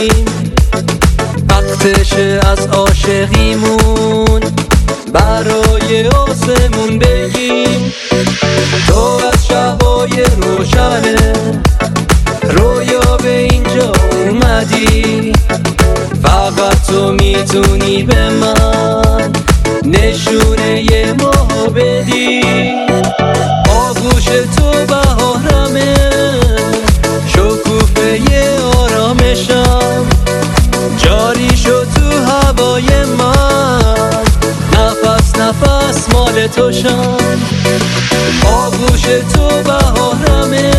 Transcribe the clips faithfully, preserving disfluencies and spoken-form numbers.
بدیم، وقتشه از عاشقیمون برای آسمون بگیم. تو از شبای روشنه رویا به اینجا اومدی، فقط تو میتونی به من نشونه یه ماه بدی. آغوش تو بهارمه، شکوفه یه آرامشم، جاری شد تو هوای من، نفس نفس مال توشم. آغوش تو بهارمه،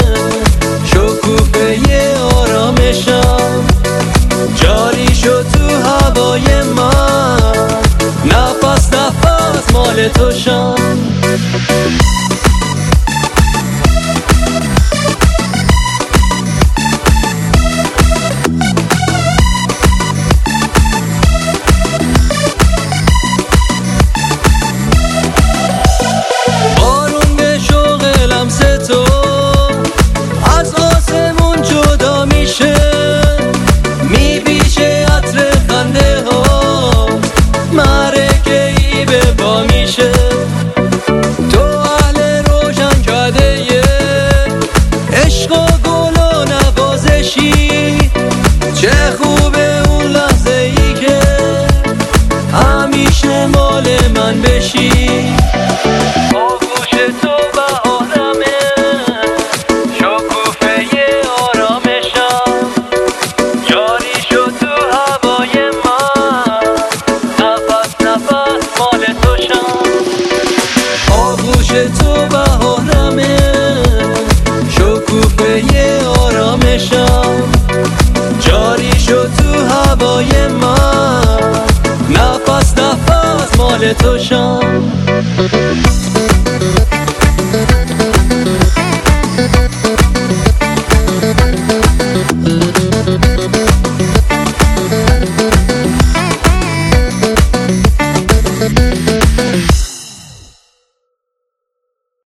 شکوفه یه آرامشم، جاری شد تو هوای من، نفس نفس مال توشم. بارون به شوق لمس تو از آسمون جدا میشه، میپیشه عطر خنده ها، معرکه ای به پا میشه. تو اهل روشن کرده عشق و گل و نوازشی، چه خوبه اون لحظه ای که همیشه مال من بشی. آغوش تو بهارمه، شکوفه یه آرامشم، جاری شد تو هوای من، نفس نفس مال توشم. آغوش تو بهارمه، شکوفه یه آرامشم، جاری شد تو هوای من، نفس نفس مال توشم.